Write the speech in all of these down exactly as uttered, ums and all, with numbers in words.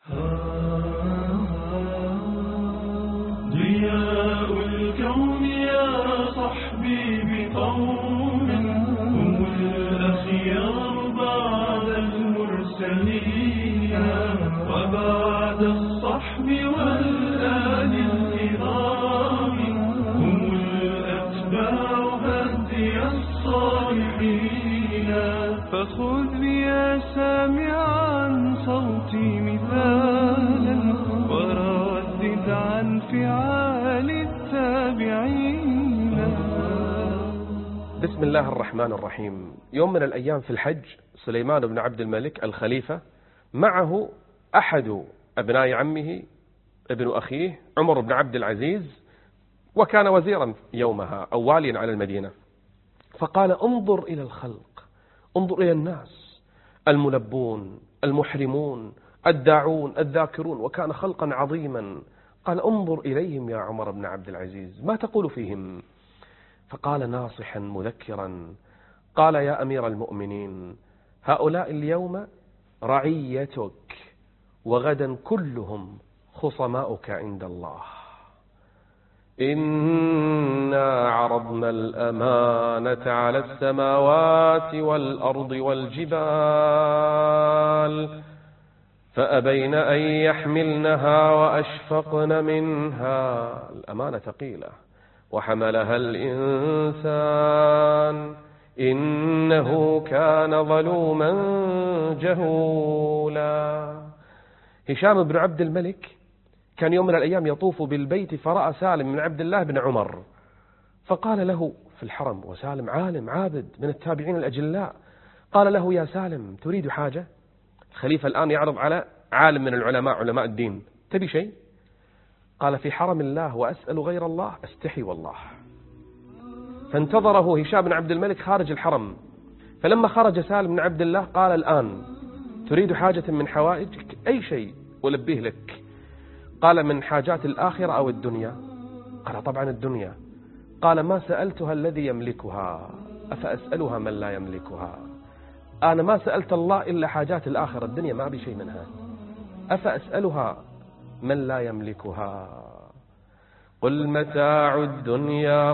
ضياء الكون يا صحبي بقوم هم الأخيار بعد المرسلين وبعد الصحب والآل الكرام هم الأتباع هدي الصالحين. فخذ يا سامعا صوتي مثالا وردد عن فعال التابعين. بسم الله الرحمن الرحيم. يوم من الأيام في الحج سليمان بن عبد الملك الخليفة معه أحد أبناء عمه ابن أخيه عمر بن عبد العزيز، وكان وزيرا يومها أو واليا على المدينة. فقال: انظر إلى الخلق، انظر إلى الناس الملبون المحرمون الداعون الذاكرون، وكان خلقا عظيما. قال: انظر إليهم يا عمر بن عبد العزيز، ما تقول فيهم؟ فقال ناصحا مذكرا، قال: يا أمير المؤمنين، هؤلاء اليوم رعيتك وغدا كلهم خصماؤك عند الله. إنا عرضنا الأمانة على السماوات والأرض والجبال فأبين أن يحملنها وأشفقن منها. الأمانة ثقيلة، وحملها الإنسان إنه كان ظلوما جهولا. هشام بن عبد الملك كان يوم من الأيام يطوف بالبيت فرأى سالم من عبد الله بن عمر، فقال له في الحرم، وسالم عالم عابد من التابعين الأجلاء، قال له: يا سالم، تريد حاجة؟ الخليفة الآن يعرض على عالم من العلماء علماء الدين، تبي شيء؟ قال: في حرم الله وأسأل غير الله أستحي والله. فانتظره هشام بن عبد الملك خارج الحرم، فلما خرج سالم بن عبد الله قال: الآن تريد حاجة من حوائجك؟ أي شيء ولبيه لك. قال: من حاجات الآخرة أو الدنيا؟ قال: طبعا الدنيا. قال: ما سألتها الذي يملكها، أفأسألها من لا يملكها؟ أنا ما سألت الله إلا حاجات الآخرة، الدنيا ما أبي شيء منها، أفأسألها من لا يملكها؟ قل متاع الدنيا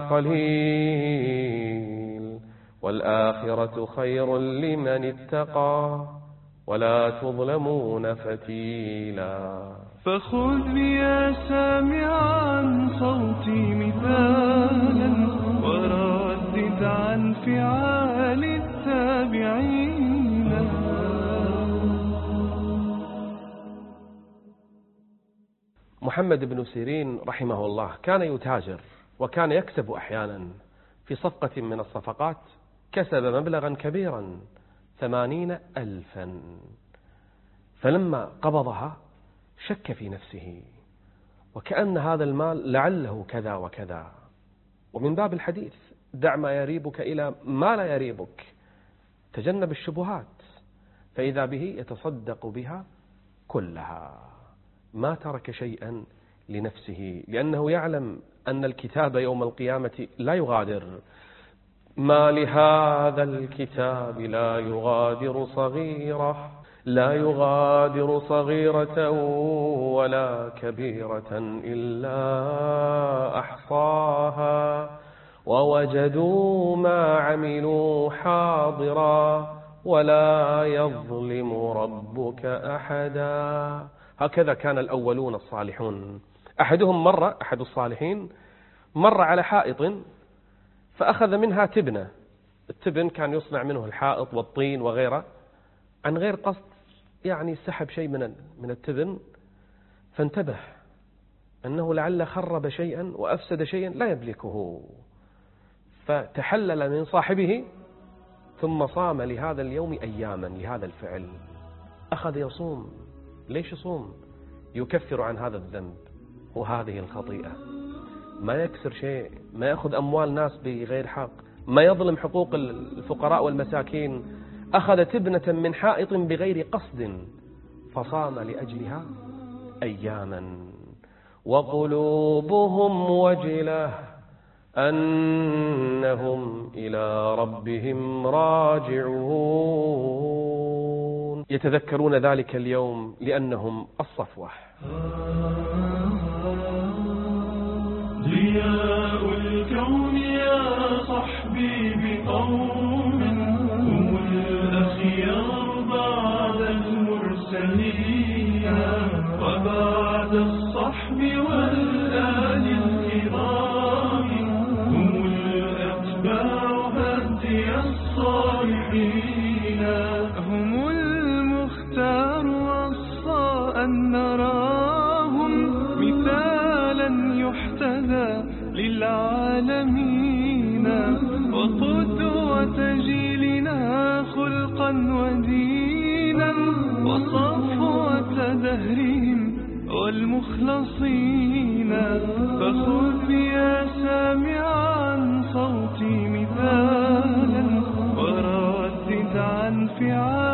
قليل والآخرة خير لمن اتقى ولا تظلمون فتيلا. فخذ يا سامعا صوتي مثالا وردد عن فعال التابعين. محمد بن سيرين رحمه الله كان يتاجر، وكان يكسب أحيانا. في صفقة من الصفقات كسب مبلغا كبيرا ثمانين ألفا، فلما قبضها شك في نفسه، وكأن هذا المال لعله كذا وكذا. ومن باب الحديث دع ما يريبك إلى ما لا يريبك، تجنب الشبهات، فإذا به يتصدق بها كلها، ما ترك شيئا لنفسه، لأنه يعلم أن الكتاب يوم القيامة لا يغادر. ما لهذا الكتاب لا يغادر صغيرة لا يغادر صغيرة ولا كبيرة إلا أحصاها ووجدوا ما عملوا حاضرا ولا يظلم ربك أحدا. هكذا كان الأولون الصالحون. أحدهم مر أحد الصالحين مر على حائط فأخذ منها تبنة. التبن كان يصنع منه الحائط والطين وغيره، عن غير قصد يعني سحب شيء من من التبن، فانتبه أنه لعل خرب شيئا وأفسد شيئا لا يملكه، فتحلل من صاحبه ثم صام لهذا اليوم أياما لهذا الفعل. أخذ يصوم. ليش يصوم؟ يكفر عن هذا الذنب وهذه الخطيئة. ما يكسر شيء، ما يأخذ أموال ناس بغير حق، ما يظلم حقوق الفقراء والمساكين. أخذ تبنة من حائط بغير قصد فصام لأجلها أياما. وقلوبهم وجلة أنهم إلى ربهم راجعون. يتذكرون ذلك اليوم لأنهم الصفوة. ضياء الكون يا صحبي بقوم هم الأخيار بعد المرسلين وبعد الصحب والآل الكرام هم الأتباع هدي الصالحين هم المختار وصى أن نراهم مثالا يحتذى للعالمين وقدوة جيلنا خلقا ودينا وصفوة دهرهم والمخلصين فخذ يا سامعا صوتي مثالا وردد عن فعال